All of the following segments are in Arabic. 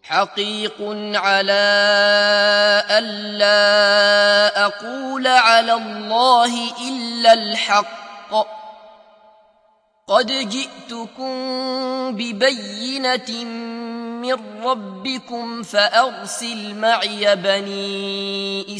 حقيق على ألا أقول على الله إلا الحق قد جئتكم ببينة من ربكم فأرسل معي بني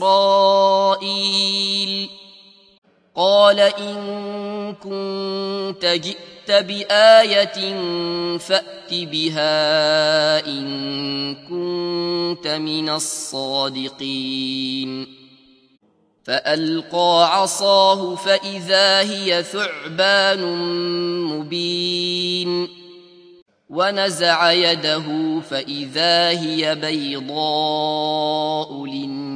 إسرائيل قال إن كنت جئت بآية فأت بها إن كنت من الصادقين فألقى عصاه فإذا هي ثعبان مبين ونزع يده فإذا هي بيضاء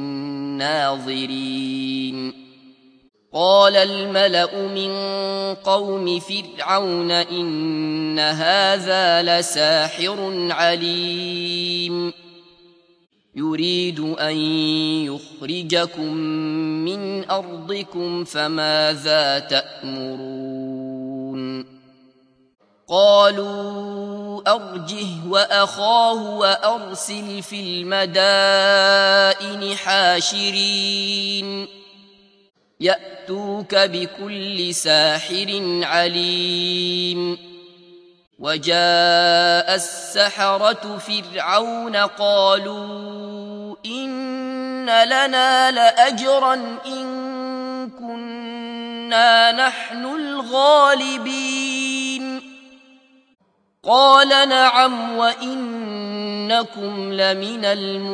للناظرين قال الملأ من قوم فرعون إن هذا لساحر عليم يريد أن يخرجكم من أرضكم فماذا تأمرون قالوا أرجه وأخاه وأرسل في المدائن حاشرين يأتوك بكل ساحر عليم وجاء السحرة فرعون قالوا إن لنا لأجرا إن كنا نحن الغالبين قال نعم وإنكم لمن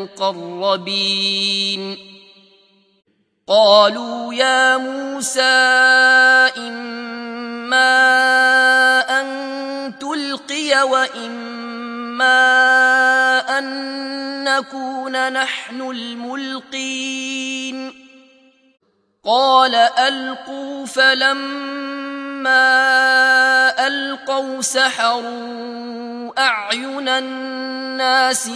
المقربين قالوا يا موسى إما أن تلقي وإما أن نكون نحن الملقين قال ألقوا فلما ألقوا سحروا أعين الناس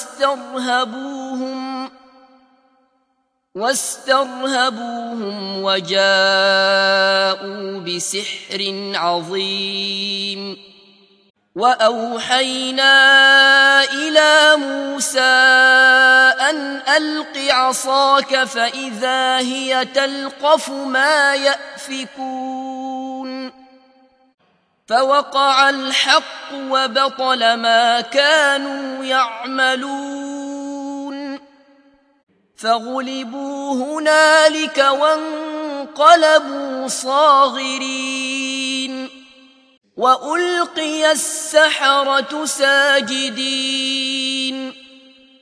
واسترهبوهم وجاءوا بسحر عظيم وأوحينا إلى موسى أن ألق عصاك فإذا هي تلقف ما يأفكون فوقع الحق وبطل ما كانوا يعملون فغلبوا هنالك وانقلبوا صاغرين وألقي السحرة ساجدين